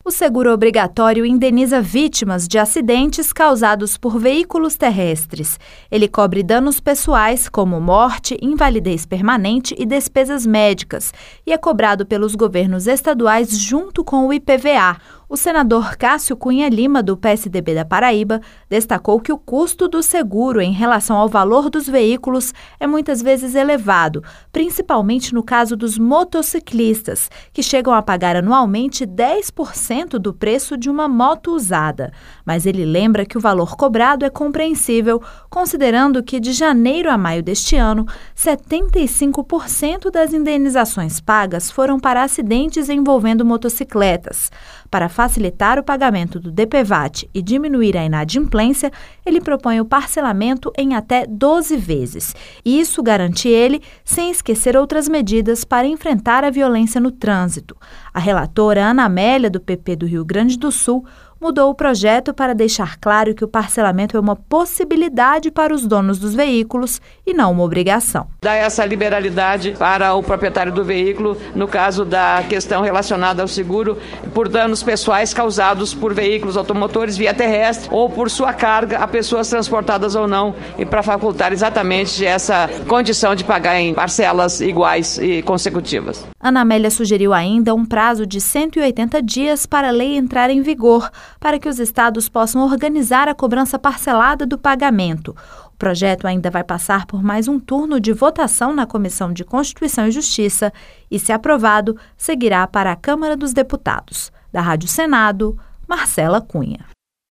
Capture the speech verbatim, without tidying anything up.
O seguro obrigatório indeniza vítimas de acidentes causados por veículos terrestres. Ele cobre danos pessoais como morte, invalidez permanente e despesas médicas e é cobrado pelos governos estaduais junto com o I P V A. O senador Cássio Cunha Lima, do P S D B da Paraíba, destacou que o custo do seguro em relação ao valor dos veículos é muitas vezes elevado, principalmente no caso dos motociclistas, que chegam a pagar anualmente dez por cento do preço de uma moto usada. Mas ele lembra que o valor cobrado é compreensível, considerando que de janeiro a maio deste ano, setenta e cinco por cento das indenizações pagas foram para acidentes envolvendo motocicletas. Para facilitar o pagamento do D P V A T e diminuir a inadimplência, ele propõe o parcelamento em até doze vezes. E isso garante ele, sem esquecer outras medidas para enfrentar a violência no trânsito. A relatora Ana Amélia, do P P do Rio Grande do Sul, mudou o projeto para deixar claro que o parcelamento é uma possibilidade para os donos dos veículos e não uma obrigação. Dá essa liberalidade para o proprietário do veículo, no caso da questão relacionada ao seguro por danos pessoais causados por veículos automotores via terrestre ou por sua carga a pessoas transportadas ou não, e para facultar exatamente essa condição de pagar em parcelas iguais e consecutivas. Ana Amélia sugeriu ainda um prazo de cento e oitenta dias para a lei entrar em vigor, para que os estados possam organizar a cobrança parcelada do pagamento. O projeto ainda vai passar por mais um turno de votação na Comissão de Constituição e Justiça e, se aprovado, seguirá para a Câmara dos Deputados. Da Rádio Senado, Marcela Cunha.